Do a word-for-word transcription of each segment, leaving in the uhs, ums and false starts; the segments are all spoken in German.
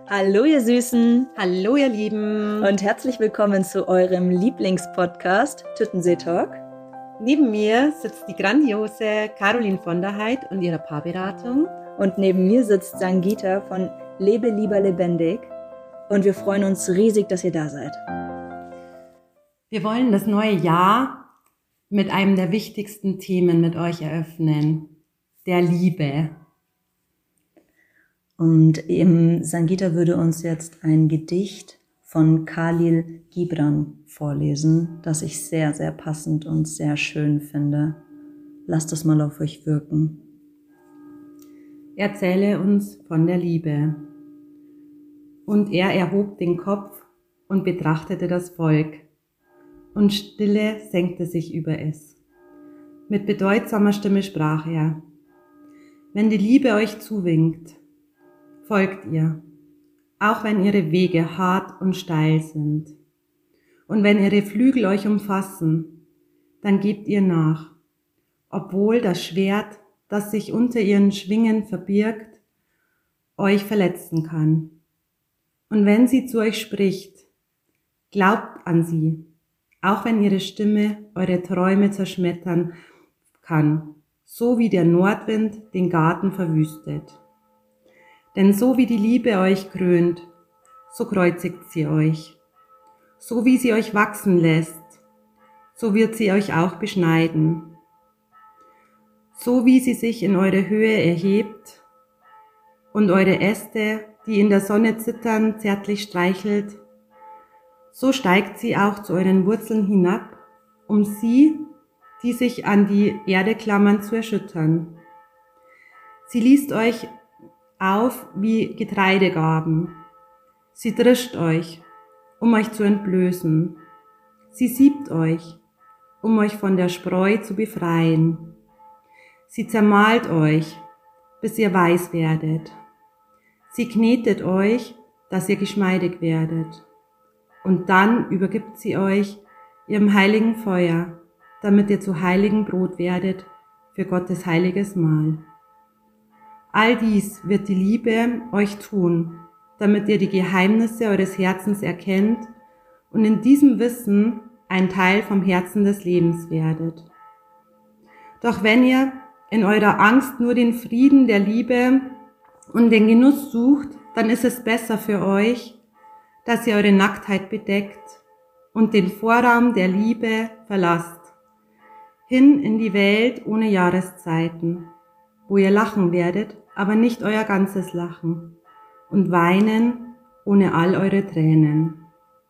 Hallo ihr Süßen Hallo ihr Lieben und herzlich willkommen zu eurem Lieblingspodcast Tüttensee Talk. Neben mir sitzt die grandiose Caroline von der Heid und ihre Paarberatung. Und neben mir sitzt Sangita von Lebe lieber lebendig. Und wir freuen uns riesig, dass ihr da seid. Wir wollen das neue Jahr mit einem der wichtigsten Themen mit euch eröffnen, der Liebe. Und eben Sangita würde uns jetzt ein Gedicht von Khalil Gibran vorlesen, das ich sehr, sehr passend und sehr schön finde. Lasst es mal auf euch wirken. Erzähle uns von der Liebe. Und er erhob den Kopf und betrachtete das Volk. Und Stille senkte sich über es. Mit bedeutsamer Stimme sprach er: Wenn die Liebe euch zuwinkt, folgt ihr, auch wenn ihre Wege hart und steil sind. Und wenn ihre Flügel euch umfassen, dann gebt ihr nach, obwohl das Schwert, das sich unter ihren Schwingen verbirgt, euch verletzen kann. Und wenn sie zu euch spricht, glaubt an sie, auch wenn ihre Stimme eure Träume zerschmettern kann, so wie der Nordwind den Garten verwüstet. Denn so wie die Liebe euch krönt, so kreuzigt sie euch. So wie sie euch wachsen lässt, so wird sie euch auch beschneiden. So wie sie sich in eure Höhe erhebt und eure Äste, die in der Sonne zittern, zärtlich streichelt, so steigt sie auch zu euren Wurzeln hinab, um sie, die sich an die Erde klammern, zu erschüttern. Sie liest euch auf wie Getreidegarben. Sie drischt euch, um euch zu entblößen. Sie siebt euch, um euch von der Spreu zu befreien. Sie zermahlt euch, bis ihr weiß werdet. Sie knetet euch, dass ihr geschmeidig werdet. Und dann übergibt sie euch ihrem heiligen Feuer, damit ihr zu heiligen Brot werdet für Gottes heiliges Mahl. All dies wird die Liebe euch tun, damit ihr die Geheimnisse eures Herzens erkennt und in diesem Wissen ein Teil vom Herzen des Lebens werdet. Doch wenn ihr in eurer Angst nur den Frieden der Liebe und den Genuss sucht, dann ist es besser für euch, dass ihr eure Nacktheit bedeckt und den Vorraum der Liebe verlasst, hin in die Welt ohne Jahreszeiten, wo ihr lachen werdet, aber nicht euer ganzes Lachen, und weinen ohne all eure Tränen.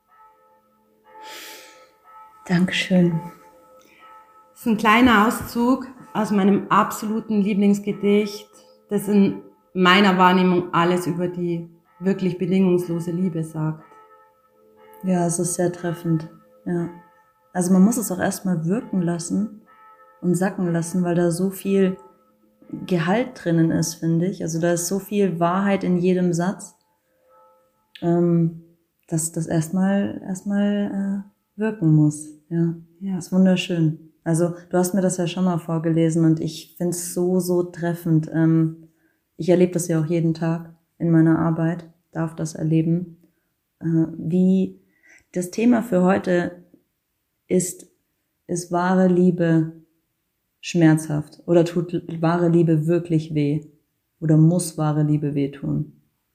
Dankeschön. Das ist ein kleiner Auszug aus meinem absoluten Lieblingsgedicht, das in meiner Wahrnehmung alles über die wirklich bedingungslose Liebe sagt. Ja, es ist sehr treffend. Ja. Also man muss es auch erstmal wirken lassen und sacken lassen, weil da so viel Gehalt drinnen ist, finde ich. Also da ist so viel Wahrheit in jedem Satz, ähm, dass das erstmal erstmal äh, wirken muss. Ja, ja, ist wunderschön. Also du hast mir das ja schon mal vorgelesen und ich finde es so, so treffend. Ähm, ich erlebe das ja auch jeden Tag in meiner Arbeit, darf das erleben. Äh, wie das Thema für heute ist, ist wahre Liebe schmerzhaft oder tut wahre Liebe wirklich weh oder muss wahre Liebe wehtun?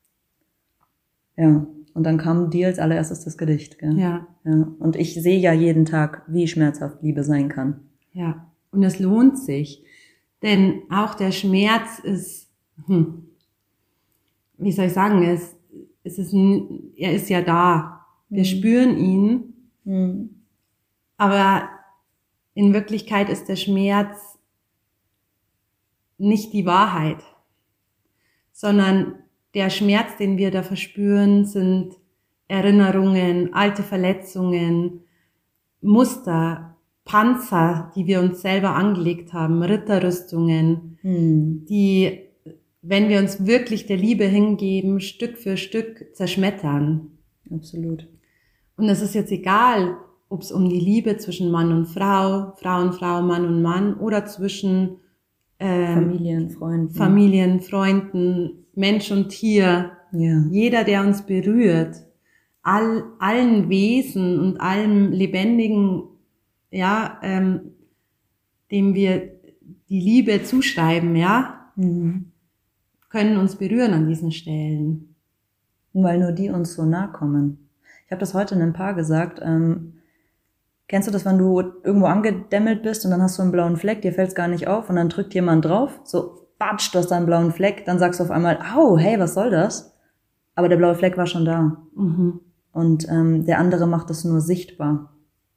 Ja, und dann kam dir als allererstes das Gedicht, gell? Ja. Ja. Und ich sehe ja jeden Tag, wie schmerzhaft Liebe sein kann. Ja, und es lohnt sich, denn auch der Schmerz ist, hm, wie soll ich sagen, es, es ist, er ist ja da. Wir mhm. spüren ihn, mhm. aber in Wirklichkeit ist der Schmerz nicht die Wahrheit, sondern der Schmerz, den wir da verspüren, sind Erinnerungen, alte Verletzungen, Muster, Panzer, die wir uns selber angelegt haben, Ritterrüstungen, hm. die, wenn wir uns wirklich der Liebe hingeben, Stück für Stück zerschmettern. Absolut. Und es ist jetzt egal, ob es um die Liebe zwischen Mann und Frau, Frau und Frau, Mann und Mann oder zwischen äh, Familien, Freunden, Familien, Freunden, Mensch und Tier, Ja. jeder, der uns berührt, all, allen Wesen und allem Lebendigen, ja, ähm, dem wir die Liebe zuschreiben, ja, Mhm. können uns berühren an diesen Stellen. Weil nur die uns so nahe kommen. Ich habe das heute in einem Paar gesagt. Ähm, kennst du das, wenn du irgendwo angedämmelt bist und dann hast du einen blauen Fleck, dir fällt's gar nicht auf und dann drückt jemand drauf, so batsch, du hast da einen blauen Fleck, dann sagst du auf einmal, au, hey, was soll das? Aber der blaue Fleck war schon da. Mhm. Und ähm, der andere macht es nur sichtbar.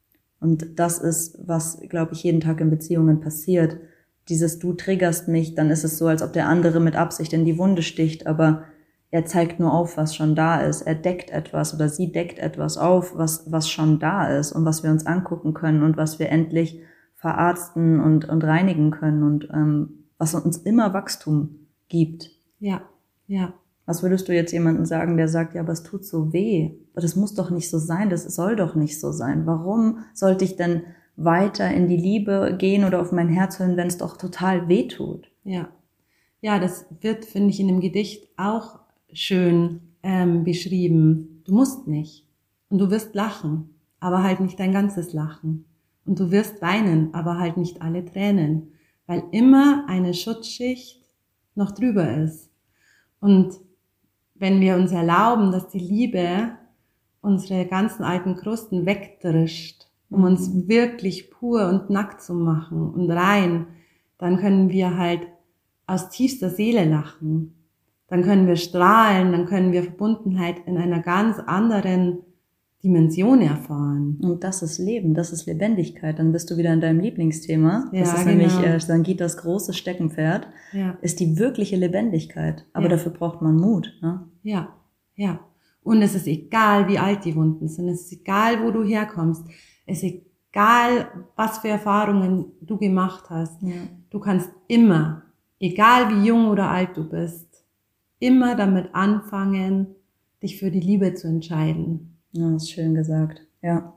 Und das ist, was, glaube ich, jeden Tag in Beziehungen passiert. Dieses du triggerst mich, dann ist es so, als ob der andere mit Absicht in die Wunde sticht, aber er zeigt nur auf, was schon da ist. Er deckt etwas oder sie deckt etwas auf, was was schon da ist und was wir uns angucken können und was wir endlich verarzten und und reinigen können und ähm, was uns immer Wachstum gibt. Ja, ja. Was würdest du jetzt jemandem sagen, der sagt, ja, aber es tut so weh. Aber das muss doch nicht so sein, das soll doch nicht so sein. Warum sollte ich denn weiter in die Liebe gehen oder auf mein Herz hören, wenn es doch total weh tut? Ja, ja, das wird, finde ich, in dem Gedicht auch schön ähm, beschrieben. Du musst nicht. Und du wirst lachen, aber halt nicht dein ganzes Lachen. Und du wirst weinen, aber halt nicht alle Tränen. Weil immer eine Schutzschicht noch drüber ist. Und wenn wir uns erlauben, dass die Liebe unsere ganzen alten Krusten wegdrischt, um uns wirklich pur und nackt zu machen und rein, dann können wir halt aus tiefster Seele lachen. Dann können wir strahlen, dann können wir Verbundenheit in einer ganz anderen Dimension erfahren. Und das ist Leben, das ist Lebendigkeit. Dann bist du wieder in deinem Lieblingsthema. Ja, das ist genau. nämlich äh, Sangeetas große Steckenpferd, Ja. ist die wirkliche Lebendigkeit. Aber Ja. dafür braucht man Mut. Ne? Ja, ja. Und es ist egal, wie alt die Wunden sind. Es ist egal, wo du herkommst. Es ist egal, was für Erfahrungen du gemacht hast. Ja. Du kannst immer, egal wie jung oder alt du bist, immer damit anfangen, dich für die Liebe zu entscheiden. Ja, das ist schön gesagt. Ja.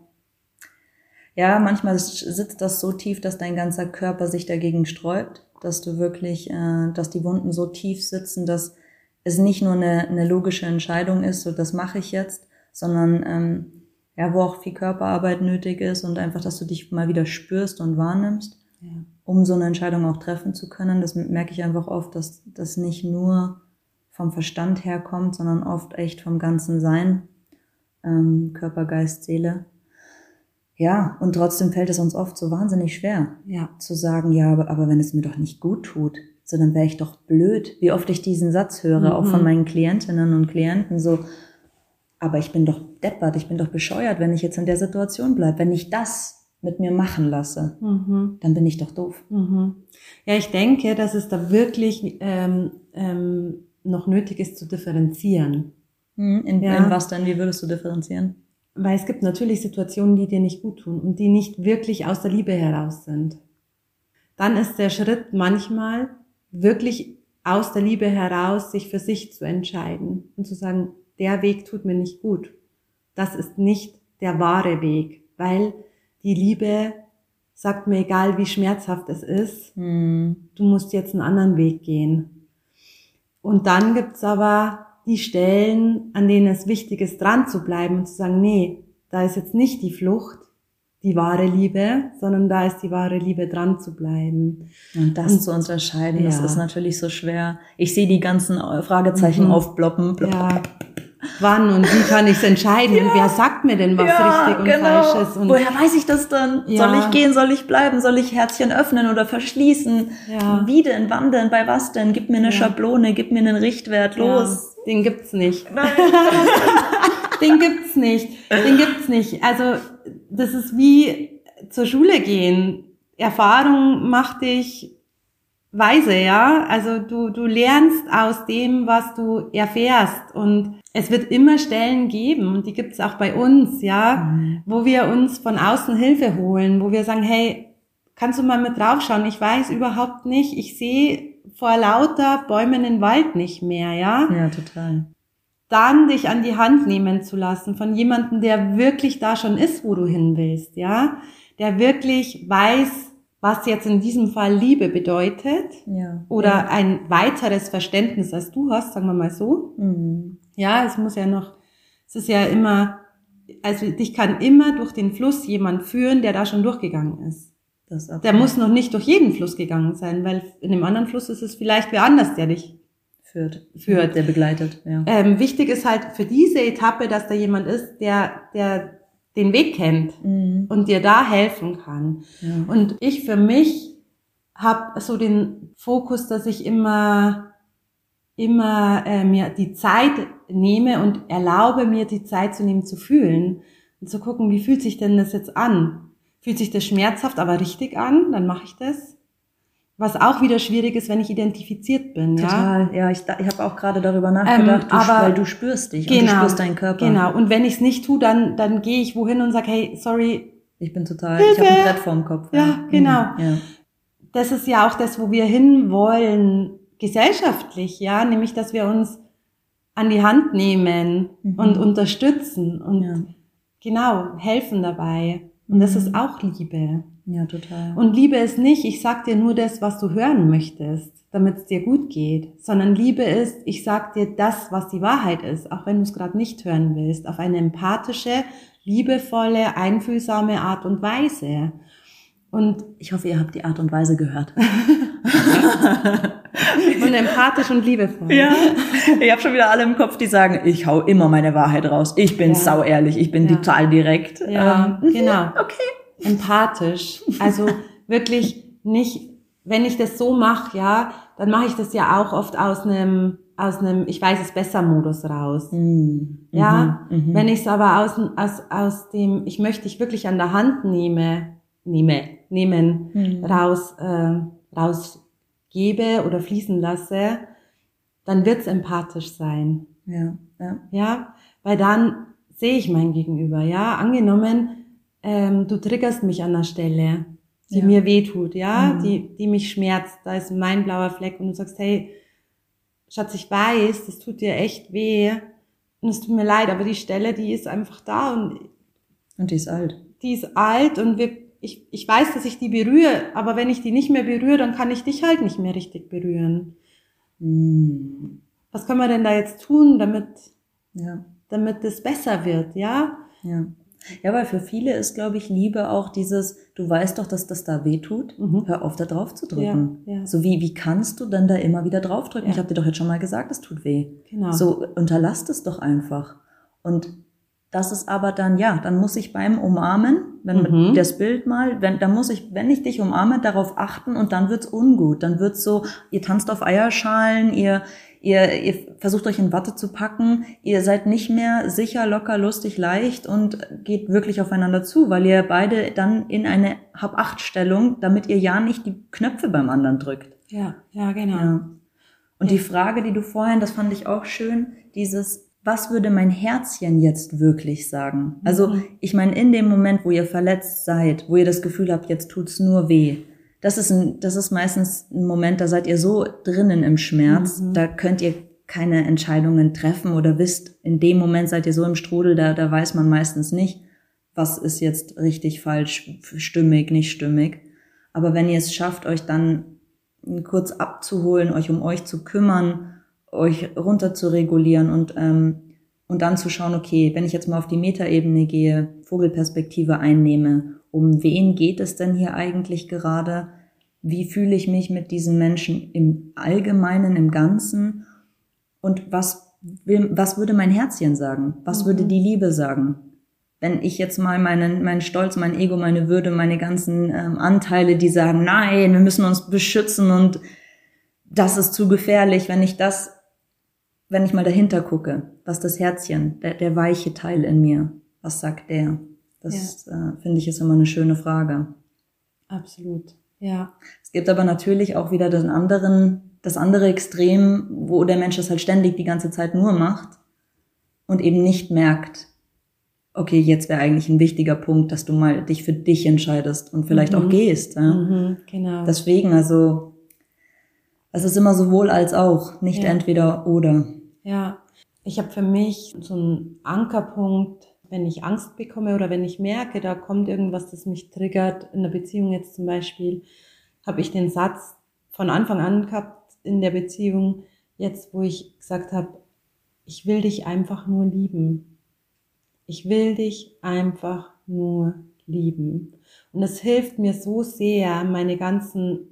Ja, manchmal sitzt das so tief, dass dein ganzer Körper sich dagegen sträubt, dass du wirklich, äh, dass die Wunden so tief sitzen, dass es nicht nur eine, eine logische Entscheidung ist, so das mache ich jetzt, sondern ähm, ja, wo auch viel Körperarbeit nötig ist und einfach, dass du dich mal wieder spürst und wahrnimmst, Ja. um so eine Entscheidung auch treffen zu können. Das merke ich einfach oft, dass das nicht nur vom Verstand herkommt, sondern oft echt vom ganzen Sein, ähm, Körper, Geist, Seele. Ja, und trotzdem fällt es uns oft so wahnsinnig schwer, Ja. zu sagen, ja, aber, aber wenn es mir doch nicht gut tut, so dann wäre ich doch blöd. Wie oft ich diesen Satz höre, Mhm. auch von meinen Klientinnen und Klienten, so, aber ich bin doch deppert, ich bin doch bescheuert, wenn ich jetzt in der Situation bleibe. Wenn ich das mit mir machen lasse, Mhm. dann bin ich doch doof. Mhm. Ja, ich denke, dass es da wirklich ähm, ähm, noch nötig ist zu differenzieren. Hm, in, Ja. in was denn? Wie würdest du differenzieren? Weil es gibt natürlich Situationen, die dir nicht gut tun und die nicht wirklich aus der Liebe heraus sind. Dann ist der Schritt manchmal wirklich aus der Liebe heraus, sich für sich zu entscheiden und zu sagen, der Weg tut mir nicht gut. Das ist nicht der wahre Weg, weil die Liebe sagt mir, egal wie schmerzhaft es ist, Hm. du musst jetzt einen anderen Weg gehen. Und dann gibt's aber die Stellen, an denen es wichtig ist, dran zu bleiben und zu sagen, nee, da ist jetzt nicht die Flucht, die wahre Liebe, sondern da ist die wahre Liebe, dran zu bleiben. Und das Und- zu unterscheiden, das ja. ist natürlich so schwer. Ich sehe die ganzen Fragezeichen Mhm. aufploppen. Ja, wann und wie kann ich es entscheiden? Und wer sagt mir denn, was richtig und falsch ist? Und Woher weiß ich das dann? Ja. Soll ich gehen, soll ich bleiben, soll ich Herzchen öffnen oder verschließen? Ja. Wie denn, wann denn, bei was denn? Gib mir eine Ja. Schablone, gib mir einen Richtwert, los. Ja, den gibt's nicht. Nein. Den gibt's nicht. Den gibt's nicht. Also, das ist wie zur Schule gehen. Erfahrung macht dich weise, ja? Also, du, du lernst aus dem, was du erfährst. Und es wird immer Stellen geben, und die gibt's auch bei uns, ja? Mhm. Wo wir uns von außen Hilfe holen, wo wir sagen, hey, kannst du mal mit draufschauen? Ich weiß überhaupt nicht. Ich sehe vor lauter Bäumen den Wald nicht mehr, ja? Ja, total. Dann dich an die Hand nehmen zu lassen von jemandem, der wirklich da schon ist, wo du hin willst, ja, der wirklich weiß, was jetzt in diesem Fall Liebe bedeutet Ja. oder Ja. ein weiteres Verständnis als du hast, sagen wir mal so. Mhm. Ja, es muss ja noch, es ist ja immer, also dich kann immer durch den Fluss jemand führen, der da schon durchgegangen ist. Das ist Der muss noch nicht durch jeden Fluss gegangen sein, weil in dem anderen Fluss ist es vielleicht wer anders, der dich führt, führt. Der begleitet, ja. Ähm, wichtig ist halt für diese Etappe, dass da jemand ist, der, der den Weg kennt Mhm. und dir da helfen kann. Ja. Und ich für mich habe so den Fokus, dass ich immer, immer äh, mir die Zeit nehme und erlaube mir die Zeit zu nehmen, zu fühlen und zu gucken, wie fühlt sich denn das jetzt an? Fühlt sich das schmerzhaft, aber richtig an? Dann mache ich das. Was auch wieder schwierig ist, wenn ich identifiziert bin. Total, ja, ja, ich, ich habe auch gerade darüber nachgedacht, ähm, du, aber, weil du spürst dich genau, und du spürst deinen Körper. Genau, und wenn ich es nicht tue, dann, dann gehe ich wohin und sage, hey, sorry. Ich bin total, Hilfe. ich habe ein Brett vorm Kopf. Ja, ja genau. Mhm, ja. Das ist ja auch das, wo wir hinwollen, gesellschaftlich, ja, nämlich, dass wir uns an die Hand nehmen mhm. und unterstützen und ja. genau, helfen dabei. Und mhm. das ist auch Liebe. Ja, total. Und Liebe ist nicht, ich sag dir nur das, was du hören möchtest, damit es dir gut geht, sondern Liebe ist, ich sag dir das, was die Wahrheit ist, auch wenn du es gerade nicht hören willst, auf eine empathische, liebevolle, einfühlsame Art und Weise. Und ich hoffe, ihr habt die Art und Weise gehört. Und empathisch und liebevoll. Ja, ich habe schon wieder alle im Kopf, die sagen, ich hau immer meine Wahrheit raus. Ich bin ja. sau ehrlich, ich bin ja. total direkt. Ja, ähm, genau. Okay. Empathisch. Also wirklich nicht, wenn ich das so mache, ja, dann mache ich das ja auch oft aus einem, aus einem, ich weiß es besser Modus raus. Mhm. Ja, mhm. wenn ich es aber aus, aus, aus dem, ich möchte dich wirklich an der Hand nehme, nehme, nehmen, mhm. raus, äh, rausgebe oder fließen lasse, dann wird's empathisch sein. Ja, ja. Ja, weil dann sehe ich mein Gegenüber, ja, angenommen, ähm, du triggerst mich an der Stelle, die ja. mir wehtut, ja, mhm. die, die mich schmerzt, da ist mein blauer Fleck und du sagst, hey, Schatz, ich weiß, das tut dir echt weh und es tut mir leid, aber die Stelle, die ist einfach da und und die ist alt. Die ist alt und wir, ich, ich weiß, dass ich die berühre, aber wenn ich die nicht mehr berühre, dann kann ich dich halt nicht mehr richtig berühren. Mhm. Was können wir denn da jetzt tun, damit, ja. damit es besser wird, ja? Ja. Ja, weil für viele ist, glaube ich, Liebe auch dieses, du weißt doch, dass das da weh tut, mhm. hör auf, da drauf zu drücken. Ja, ja. So wie, wie kannst du denn da immer wieder draufdrücken? Ja. Ich habe dir doch jetzt schon mal gesagt, es tut weh. Genau. So, unterlass es doch einfach. Und das ist aber dann, ja, dann muss ich beim Umarmen, wenn mhm. das Bild mal, wenn, dann muss ich, wenn ich dich umarme, darauf achten und dann wird's ungut. Dann wird's so, ihr tanzt auf Eierschalen, ihr, ihr, ihr versucht euch in Watte zu packen, ihr seid nicht mehr sicher, locker, lustig, leicht und geht wirklich aufeinander zu, weil ihr beide dann in eine Hab-Acht-Stellung, damit ihr ja nicht die Knöpfe beim anderen drückt. Ja, ja, genau. Ja. Und ja. die Frage, die du vorhin, das fand ich auch schön, dieses, was würde mein Herzchen jetzt wirklich sagen? Also, mhm. ich meine, in dem Moment, wo ihr verletzt seid, wo ihr das Gefühl habt, jetzt tut's nur weh, das ist ein, das ist meistens ein Moment, da seid ihr so drinnen im Schmerz, mhm. da könnt ihr keine Entscheidungen treffen oder wisst, in dem Moment seid ihr so im Strudel, da, da weiß man meistens nicht, was ist jetzt richtig, falsch, stimmig, nicht stimmig. Aber wenn ihr es schafft, euch dann kurz abzuholen, euch um euch zu kümmern, euch runter zu regulieren und ähm, und dann zu schauen, okay, wenn ich jetzt mal auf die Metaebene gehe, Vogelperspektive einnehme, um wen geht es denn hier eigentlich gerade? Wie fühle ich mich mit diesem Menschen im Allgemeinen, im Ganzen? Und was will, was würde mein Herzchen sagen? Was mhm. würde die Liebe sagen? Wenn ich jetzt mal meinen, meinen Stolz, mein Ego, meine Würde, meine ganzen ähm, Anteile, die sagen, nein, wir müssen uns beschützen und das ist zu gefährlich, wenn ich das wenn ich mal dahinter gucke, was das Herzchen, der, der weiche Teil in mir, was sagt der? Das ja. äh, finde ich ist immer eine schöne Frage. Absolut, ja. Es gibt aber natürlich auch wieder den anderen, das andere Extrem, wo der Mensch das halt ständig die ganze Zeit nur macht und eben nicht merkt, okay, jetzt wäre eigentlich ein wichtiger Punkt, dass du mal dich für dich entscheidest und vielleicht mhm. auch gehst. Ja? Mhm, genau. Deswegen, also es ist immer sowohl als auch, nicht ja. entweder oder. Ja, ich habe für mich so einen Ankerpunkt, wenn ich Angst bekomme oder wenn ich merke, da kommt irgendwas, das mich triggert, in der Beziehung jetzt zum Beispiel, habe ich den Satz von Anfang an gehabt in der Beziehung, jetzt wo ich gesagt habe, ich will dich einfach nur lieben. Ich will dich einfach nur lieben. Und es hilft mir so sehr, meine ganzen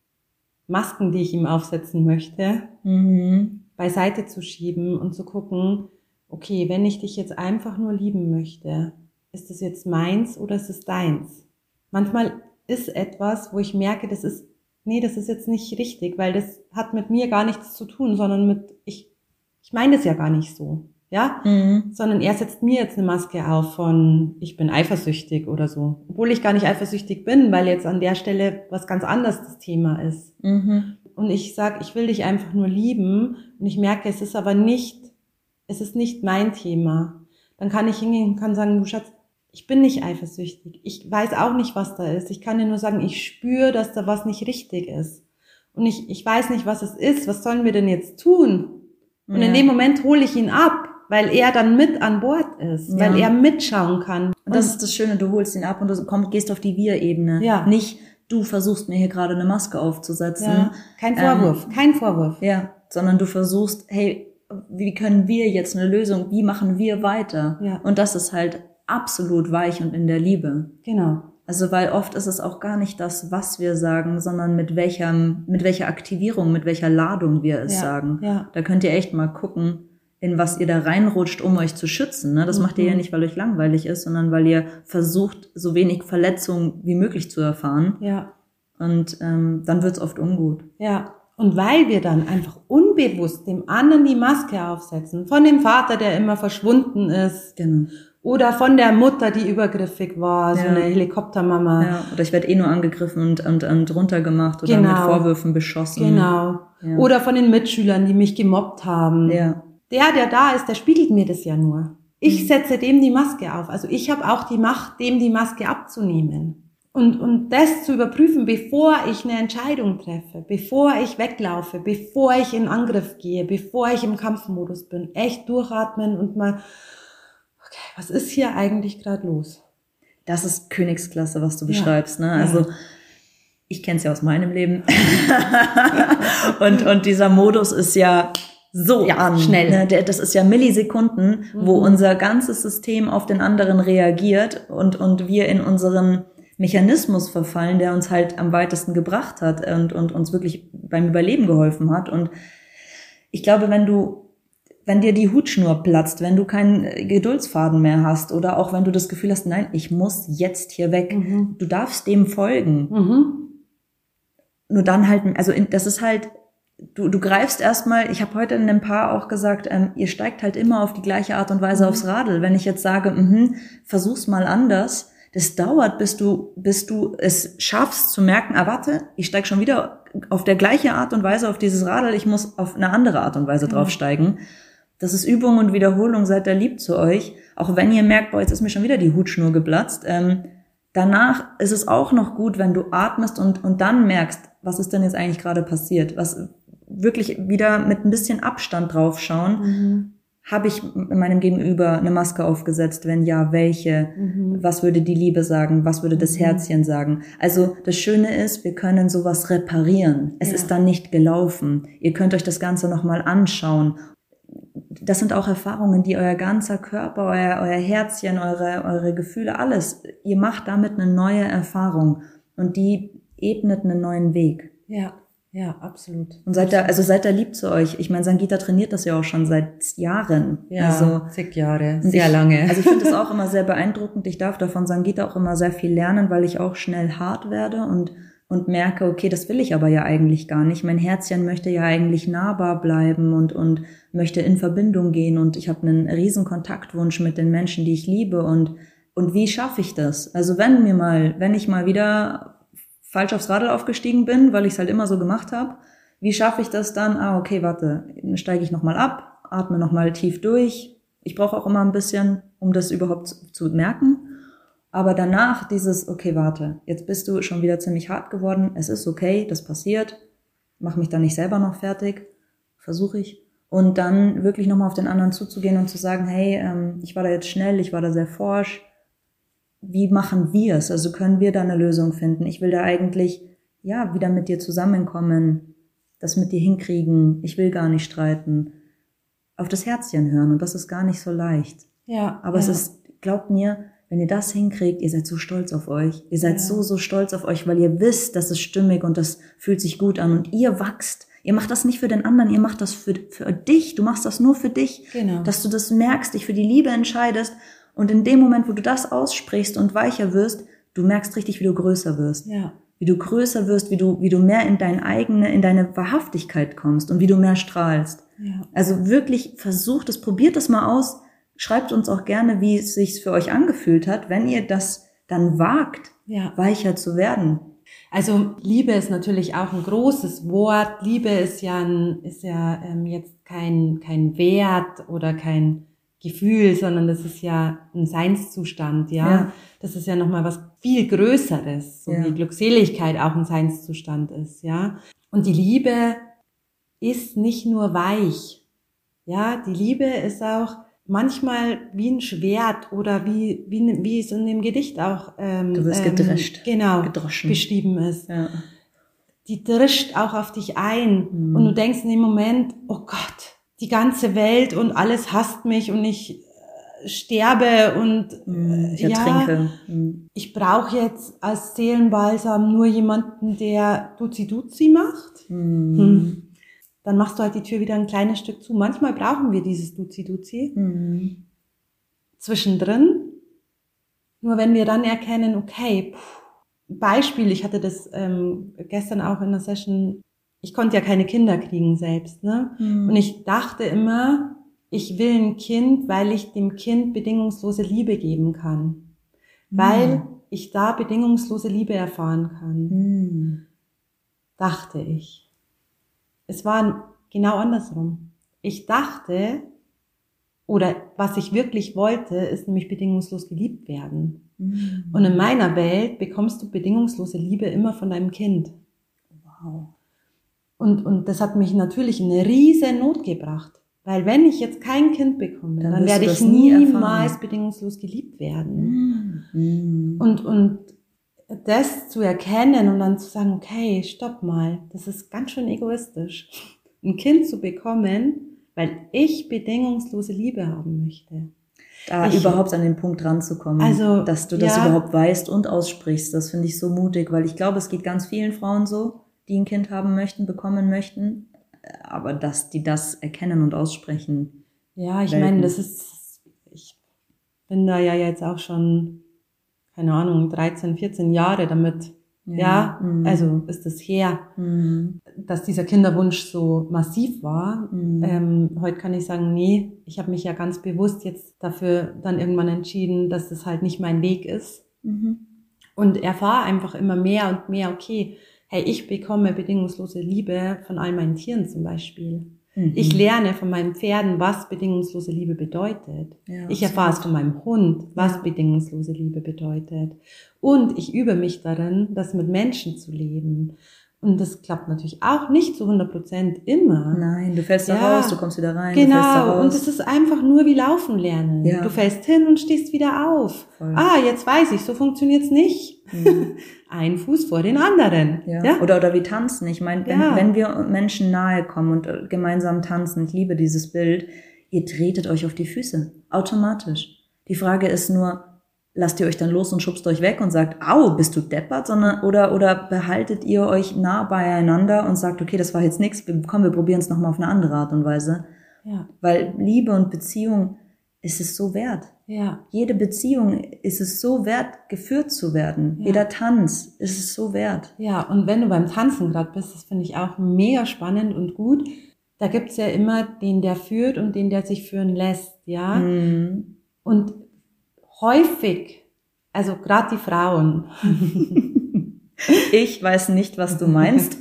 Masken, die ich ihm aufsetzen möchte, Mhm. beiseite zu schieben und zu gucken, okay, wenn ich dich jetzt einfach nur lieben möchte, ist es jetzt meins oder ist es deins? Manchmal ist etwas, wo ich merke, das ist, nee, das ist jetzt nicht richtig, weil das hat mit mir gar nichts zu tun, sondern mit, ich, ich meine das ja gar nicht so, ja? Mhm. Sondern er setzt mir jetzt eine Maske auf von, ich bin eifersüchtig oder so. Obwohl ich gar nicht eifersüchtig bin, weil jetzt an der Stelle was ganz anderes das Thema ist. Mhm. Und ich sag, ich will dich einfach nur lieben und ich merke, es ist aber nicht, es ist nicht mein Thema. Dann kann ich hingehen und kann sagen, du Schatz, ich bin nicht eifersüchtig. Ich weiß auch nicht, was da ist. Ich kann dir nur sagen, ich spüre, dass da was nicht richtig ist. Und ich, ich weiß nicht, was es ist. Was sollen wir denn jetzt tun? Und Ja. in dem Moment hole ich ihn ab, weil er dann mit an Bord ist, Ja. weil er mitschauen kann. Und das ist das Schöne, du holst ihn ab und du kommst, gehst auf die Wir-Ebene. Ja. Nicht, du versuchst mir hier gerade eine Maske aufzusetzen. Ja, kein Vorwurf, Ähm, kein Vorwurf. Ja, sondern du versuchst, hey, wie können wir jetzt eine Lösung, wie machen wir weiter? Ja. Und das ist halt absolut weich und in der Liebe. Genau. Also, weil oft ist es auch gar nicht das, was wir sagen, sondern mit welcher, mit welcher Aktivierung, mit welcher Ladung wir es Ja, sagen. ja. Da könnt ihr echt mal gucken, in was ihr da reinrutscht, um euch zu schützen. Ne? Das Mhm. macht ihr ja nicht, weil euch langweilig ist, sondern weil ihr versucht, so wenig Verletzung wie möglich zu erfahren. Ja. Und ähm, dann wird's oft ungut. Ja. Und weil wir dann einfach unbewusst dem anderen die Maske aufsetzen, von dem Vater, der immer verschwunden ist, Genau. oder von der Mutter, die übergriffig war, so Ja. eine Helikoptermama. Ja, oder ich werde eh nur angegriffen und, und, und runtergemacht oder Genau. mit Vorwürfen beschossen. Genau. Ja. Oder von den Mitschülern, die mich gemobbt haben. Ja. Der, der da ist, der spiegelt mir das ja nur. Ich Mhm. setze dem die Maske auf. Also ich habe auch die Macht, dem die Maske abzunehmen. Und, und das zu überprüfen, bevor ich eine Entscheidung treffe, bevor ich weglaufe, bevor ich in Angriff gehe, bevor ich im Kampfmodus bin. Echt durchatmen und mal, okay, was ist hier eigentlich gerade los? Das ist Königsklasse, was du Ja. beschreibst, ne? Ja. Also ich kenne es ja aus meinem Leben. und, und dieser Modus ist ja so Ja, an. schnell. Ne? Der, das ist ja Millisekunden, wo Mhm. unser ganzes System auf den anderen reagiert und, und wir in unseren Mechanismus verfallen, der uns halt am weitesten gebracht hat und, und uns wirklich beim Überleben geholfen hat. Und ich glaube, wenn du, wenn dir die Hutschnur platzt, wenn du keinen Geduldsfaden mehr hast oder auch wenn du das Gefühl hast, nein, ich muss jetzt hier weg, Mhm. du darfst dem folgen. Mhm. Nur dann halt, also in, das ist halt, du, du greifst erstmal, ich habe heute in einem Paar auch gesagt, ähm, ihr steigt halt immer auf die gleiche Art und Weise Mhm. aufs Radl. Wenn ich jetzt sage, mhm, versuch's mal anders, das dauert, bis du, bis du es schaffst zu merken, ah warte, ich steig schon wieder auf der gleiche Art und Weise auf dieses Radl, ich muss auf eine andere Art und Weise Mhm. draufsteigen. Das ist Übung und Wiederholung, seid da lieb zu euch. Auch wenn ihr merkt, boah, jetzt ist mir schon wieder die Hutschnur geplatzt. Ähm, danach ist es auch noch gut, wenn du atmest und, und dann merkst, was ist denn jetzt eigentlich gerade passiert? Was wirklich wieder mit ein bisschen Abstand draufschauen. Mhm. Habe ich meinem Gegenüber eine Maske aufgesetzt? Wenn ja, welche? Mhm. Was würde die Liebe sagen? Was würde das Mhm. Herzchen sagen? Also das Schöne ist, wir können sowas reparieren. Es Ja. ist dann nicht gelaufen. Ihr könnt euch das Ganze nochmal anschauen. Das sind auch Erfahrungen, die euer ganzer Körper, euer, euer Herzchen, eure, eure Gefühle, alles, ihr macht damit eine neue Erfahrung und die ebnet einen neuen Weg. Ja, ja, absolut. Und seid da, also seid da lieb zu euch. Ich meine, Sangita trainiert das ja auch schon seit Jahren. Ja, also, zig Jahre, und sehr ich, lange. Also ich finde das auch immer sehr beeindruckend. Ich darf da von Sangita auch immer sehr viel lernen, weil ich auch schnell hart werde und und merke, okay, das will ich aber ja eigentlich gar nicht. Mein Herzchen möchte ja eigentlich nahbar bleiben und und möchte in Verbindung gehen und ich habe einen riesen Kontaktwunsch mit den Menschen, die ich liebe und und wie schaffe ich das? Also wenn mir mal, wenn ich mal wieder falsch aufs Radl aufgestiegen bin, weil ich es halt immer so gemacht habe, wie schaffe ich das dann? Ah, okay, warte, dann steige ich nochmal ab, atme nochmal tief durch. Ich brauche auch immer ein bisschen, um das überhaupt zu, zu merken. Aber danach dieses, okay, warte, jetzt bist du schon wieder ziemlich hart geworden, es ist okay, das passiert, mach mich dann nicht selber noch fertig, versuche ich. Und dann wirklich nochmal auf den anderen zuzugehen und zu sagen, hey, ähm, ich war da jetzt schnell, ich war da sehr forsch, wie machen wir es? Also können wir da eine Lösung finden? Ich will da eigentlich, ja, wieder mit dir zusammenkommen, das mit dir hinkriegen, ich will gar nicht streiten. auf das Herzchen hören und das ist gar nicht so leicht. Ja. Aber ja. es ist, glaubt mir, wenn ihr das hinkriegt, ihr seid so stolz auf euch. Ihr seid ja. so, so stolz auf euch, weil ihr wisst, das ist stimmig und das fühlt sich gut an und ihr wachst. Ihr macht das nicht für den anderen, ihr macht das für, für dich. Du machst das nur für dich. Genau. Dass du das merkst, dich für die Liebe entscheidest und in dem Moment, wo du das aussprichst und weicher wirst, du merkst richtig, wie du größer wirst. Ja. Wie du größer wirst, wie du, wie du mehr in deine eigene, in deine Wahrhaftigkeit kommst und wie du mehr strahlst. Ja. Also wirklich versucht es, probiert das mal aus. Schreibt uns auch gerne, wie es sich für euch angefühlt hat, wenn ihr das dann wagt, ja. weicher zu werden. Also Liebe ist natürlich auch ein großes Wort. Liebe ist ja ein, ist ja ähm, jetzt kein kein Wert oder kein Gefühl, sondern das ist ja ein Seinszustand, ja. ja. Das ist ja nochmal was viel Größeres, so ja. wie Glückseligkeit auch ein Seinszustand ist, ja. Und die Liebe ist nicht nur weich, ja. Die Liebe ist auch manchmal wie ein Schwert oder wie wie wie es in dem Gedicht auch ähm, du wirst ähm, gedrescht, genau gedroschen. beschrieben ist. Ja. Die drischt auch auf dich ein mhm. und du denkst in dem Moment, oh Gott, die ganze Welt und alles hasst mich und ich äh, sterbe und mhm, ich ja, ertrinke. Mhm. Ich brauche jetzt als Seelenbalsam nur jemanden, der Duzi-Duzi macht. Mhm. Hm. Dann machst du halt die Tür wieder ein kleines Stück zu. Manchmal brauchen wir dieses Duzi-Duzi mhm. zwischendrin. Nur wenn wir dann erkennen, okay, pff, Beispiel, ich hatte das ähm, gestern auch in der Session, ich konnte ja keine Kinder kriegen selbst, ne? Mhm. Und ich dachte immer, ich will ein Kind, weil ich dem Kind bedingungslose Liebe geben kann. Mhm. Weil ich da bedingungslose Liebe erfahren kann. Mhm. Dachte ich. Es war genau andersrum. Ich dachte, oder was ich wirklich wollte, ist nämlich bedingungslos geliebt werden. Mhm. Und in meiner Welt bekommst du bedingungslose Liebe immer von deinem Kind. Wow. Und, und das hat mich natürlich in eine riesen Not gebracht. Weil wenn ich jetzt kein Kind bekomme, dann, dann werde ich nie niemals erfahren. bedingungslos geliebt werden. Mhm. Und, und das zu erkennen und dann zu sagen, okay, stopp mal, das ist ganz schön egoistisch, ein Kind zu bekommen, weil ich bedingungslose Liebe haben möchte. Da ich, überhaupt an den Punkt ranzukommen, also, dass du das ja, überhaupt weißt und aussprichst, das finde ich so mutig, weil ich glaube, es geht ganz vielen Frauen so, die ein Kind haben möchten, bekommen möchten, aber dass die das erkennen und aussprechen. Ja, ich meine, das ist, ich bin da ja jetzt auch schon, keine Ahnung, dreizehn, vierzehn Jahre damit, ja, ja mhm. also ist das her, mhm. dass dieser Kinderwunsch so massiv war. Mhm. Ähm, heute kann ich sagen, nee, ich habe mich ja ganz bewusst jetzt dafür dann irgendwann entschieden, dass das halt nicht mein Weg ist. Mhm. Und erfahre einfach immer mehr und mehr, okay, hey, ich bekomme bedingungslose Liebe von all meinen Tieren zum Beispiel. Mhm. Ich lerne von meinen Pferden, was bedingungslose Liebe bedeutet. Ja, ich erfahre es von meinem Hund, was ja. bedingungslose Liebe bedeutet. Und ich übe mich darin, das mit Menschen zu leben. Und das klappt natürlich auch nicht zu hundert Prozent immer. Nein, du fällst ja, da raus, du kommst wieder rein, genau, du fällst da raus. Und es ist einfach nur wie Laufen lernen. Ja. Du fällst hin und stehst wieder auf. Voll. Ah, jetzt weiß ich, so funktioniert's nicht. Mhm. Ein Fuß vor den anderen. Ja. Ja? Oder, oder wie tanzen. Ich meine, wenn, ja. wenn wir Menschen nahe kommen und gemeinsam tanzen, ich liebe dieses Bild, ihr tretet euch auf die Füße. Automatisch. Die Frage ist nur, lasst ihr euch dann los und schubst euch weg und sagt, au, bist du deppert, sondern, oder, oder behaltet ihr euch nah beieinander und sagt, okay, das war jetzt nichts, komm, wir probieren es nochmal auf eine andere Art und Weise. Ja. Weil Liebe und Beziehung ist es so wert. Ja. Jede Beziehung ist es so wert, geführt zu werden. Ja. Jeder Tanz ist es so wert. Ja, und wenn du beim Tanzen gerade bist, das finde ich auch mega spannend und gut. Da gibt's ja immer den, der führt und den, der sich führen lässt, ja. Mhm. Und häufig, also gerade die Frauen. Ich weiß nicht, was du meinst.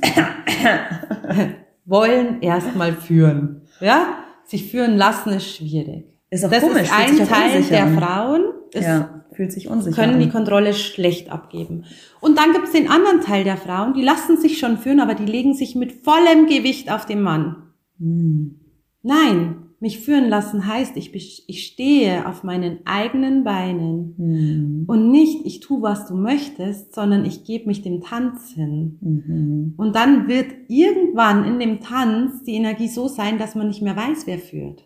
Wollen erstmal führen, ja. Sich führen lassen ist schwierig. Ist auch das komisch. ist ein Teil der an. Frauen, ist, ja, fühlt sich unsicher können an. die Kontrolle schlecht abgeben. Und dann gibt's den anderen Teil der Frauen, die lassen sich schon führen, aber die legen sich mit vollem Gewicht auf den Mann. Hm. Nein, mich führen lassen heißt, ich, ich stehe auf meinen eigenen Beinen hm. und nicht, ich tu, was du möchtest, sondern ich gebe mich dem Tanz hin. Mhm. Und dann wird irgendwann in dem Tanz die Energie so sein, dass man nicht mehr weiß, wer führt.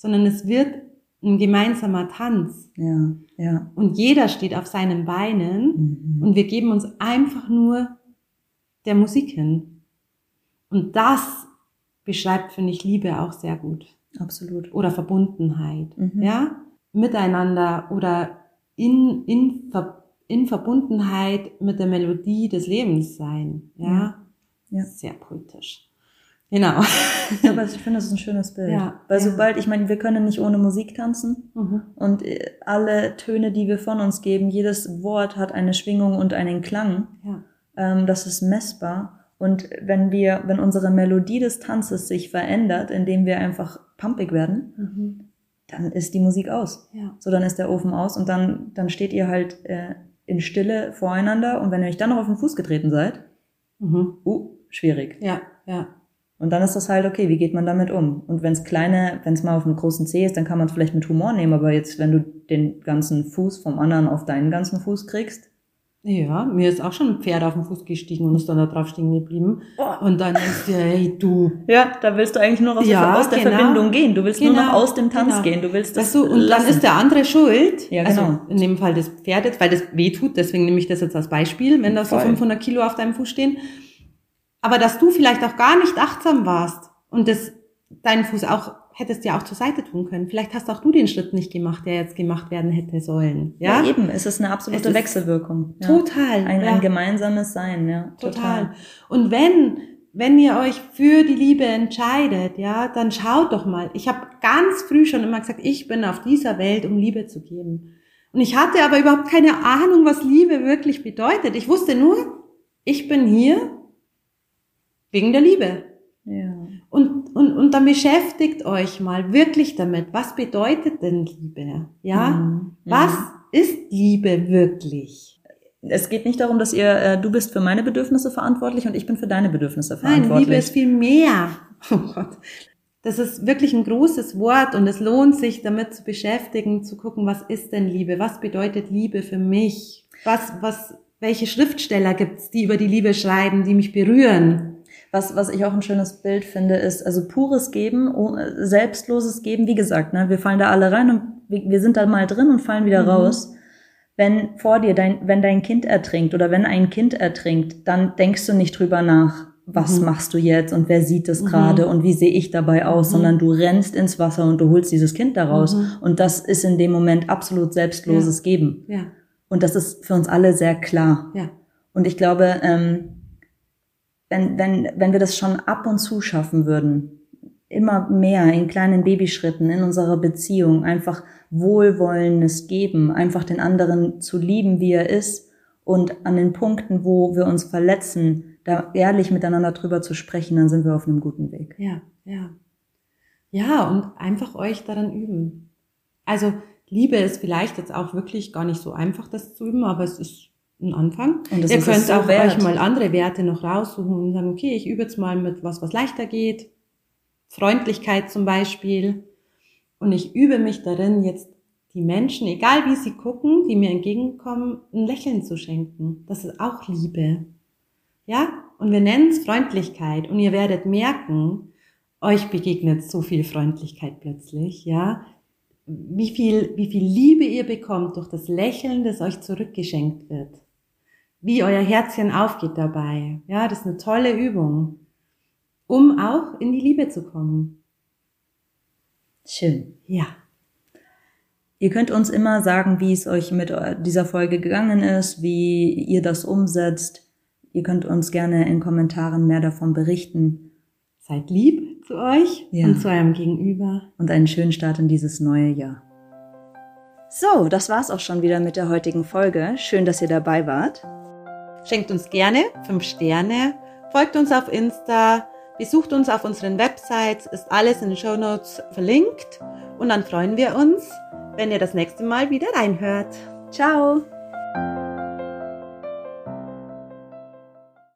sondern es wird ein gemeinsamer Tanz. Ja, ja. Und jeder steht auf seinen Beinen Mhm. und wir geben uns einfach nur der Musik hin. Und das beschreibt, finde ich, Liebe auch sehr gut. Absolut. Oder Verbundenheit, Mhm. ja, miteinander oder in, in, Ver, in Verbundenheit mit der Melodie des Lebens sein, ja, Ja. sehr poetisch. Genau. Aber ich finde, das ist ein schönes Bild. Ja, Weil ja. sobald, ich meine, wir können nicht ohne Musik tanzen Mhm. und äh, alle Töne, die wir von uns geben, jedes Wort hat eine Schwingung und einen Klang. Ja. Ähm, das ist messbar. Und wenn wir, wenn unsere Melodie des Tanzes sich verändert, indem wir einfach pumpig werden, Mhm. dann ist die Musik aus. Ja. So, dann ist der Ofen aus und dann, dann steht ihr halt äh, in Stille voreinander und wenn ihr euch dann noch auf den Fuß getreten seid, Mhm. uh, schwierig. Ja, ja. Und dann ist das halt, okay, wie geht man damit um? Und wenn es kleine, wenn es mal auf einem großen Zeh ist, dann kann man es vielleicht mit Humor nehmen, aber jetzt, wenn du den ganzen Fuß vom anderen auf deinen ganzen Fuß kriegst, Ja, mir ist auch schon ein Pferd auf den Fuß gestiegen und ist dann da drauf stehen geblieben. Oh. Und dann denkst du, hey, du. ja, da willst du eigentlich nur aus, Ja, der, aus der genau. Verbindung gehen. Du willst nur Genau, noch aus dem Tanz genau. gehen. Du willst das Weißt du, und dann lassen. ist der andere schuld. Ja, genau. Also in dem Fall des Pferdes, weil das wehtut, deswegen nehme ich das jetzt als Beispiel, wenn da so Voll. fünfhundert Kilo auf deinem Fuß stehen. Aber dass du vielleicht auch gar nicht achtsam warst und das, deinen Fuß auch, hättest ja auch zur Seite tun können. Vielleicht hast auch du den Schritt nicht gemacht, der jetzt gemacht werden hätte sollen. Ja, Ja, eben. Es ist eine absolute Es ist Wechselwirkung. Ja. total. Ein, ja. ein gemeinsames Sein, ja. Total. Total. Und wenn, wenn ihr euch für die Liebe entscheidet, ja, dann schaut doch mal. Ich habe ganz früh schon immer gesagt, ich bin auf dieser Welt, um Liebe zu geben. Und ich hatte aber überhaupt keine Ahnung, was Liebe wirklich bedeutet. Ich wusste nur, ich bin hier wegen der Liebe. Ja. Und, und, und dann beschäftigt euch mal wirklich damit, was bedeutet denn Liebe? Ja? Mhm. Was ist Liebe wirklich? Es geht nicht darum, dass ihr, äh, du bist für meine Bedürfnisse verantwortlich und ich bin für deine Bedürfnisse Nein, verantwortlich. Liebe ist viel mehr. Oh Gott. Das ist wirklich ein großes Wort und es lohnt sich, damit zu beschäftigen, zu gucken, was ist denn Liebe? Was bedeutet Liebe für mich? Was, was, welche Schriftsteller gibt's, die über die Liebe schreiben, die mich berühren? Was, was ich auch ein schönes Bild finde, ist also pures Geben, oh, selbstloses Geben. Wie gesagt, ne, wir fallen da alle rein und wir, wir sind da mal drin und fallen wieder Mhm. raus. Wenn vor dir dein, wenn dein Kind ertrinkt oder wenn ein Kind ertrinkt, dann denkst du nicht drüber nach, was Mhm. machst du jetzt und wer sieht es Mhm. gerade und wie sehe ich dabei aus, Mhm. sondern du rennst ins Wasser und du holst dieses Kind daraus. Mhm. Und das ist in dem Moment absolut selbstloses Geben. Ja, Und das ist für uns alle sehr klar. ja. Und ich glaube, ähm, wenn, wenn, wenn wir das schon ab und zu schaffen würden, immer mehr in kleinen Babyschritten in unserer Beziehung, einfach wohlwollendes Geben, einfach den anderen zu lieben, wie er ist und an den Punkten, wo wir uns verletzen, da ehrlich miteinander drüber zu sprechen, dann sind wir auf einem guten Weg. Ja, ja. Ja, und einfach euch daran üben. Also Liebe ist vielleicht jetzt auch wirklich gar nicht so einfach, das zu üben, aber es ist ein Anfang. Und das Ihr ist könnt es so auch wert. euch mal andere Werte noch raussuchen und sagen, okay, ich übe jetzt mal mit was, was leichter geht. Freundlichkeit zum Beispiel. Und ich übe mich darin, jetzt die Menschen, egal wie sie gucken, die mir entgegenkommen, ein Lächeln zu schenken. Das ist auch Liebe. Ja? Und wir nennen es Freundlichkeit. Und ihr werdet merken, euch begegnet so viel Freundlichkeit plötzlich, ja? Wie viel, wie viel Liebe ihr bekommt durch das Lächeln, das euch zurückgeschenkt wird. Wie euer Herzchen aufgeht dabei. Ja, das ist eine tolle Übung, um auch in die Liebe zu kommen. Schön. Ja. Ihr könnt uns immer sagen, wie es euch mit dieser Folge gegangen ist, wie ihr das umsetzt. Ihr könnt uns gerne in Kommentaren mehr davon berichten. Seid lieb zu euch Ja. und zu eurem Gegenüber. Und einen schönen Start in dieses neue Jahr. So, das war's auch schon wieder mit der heutigen Folge. Schön, dass ihr dabei wart. Schenkt uns gerne fünf Sterne, folgt uns auf Insta, besucht uns auf unseren Websites, ist alles in den Shownotes verlinkt. Und dann freuen wir uns, wenn ihr das nächste Mal wieder reinhört. Ciao!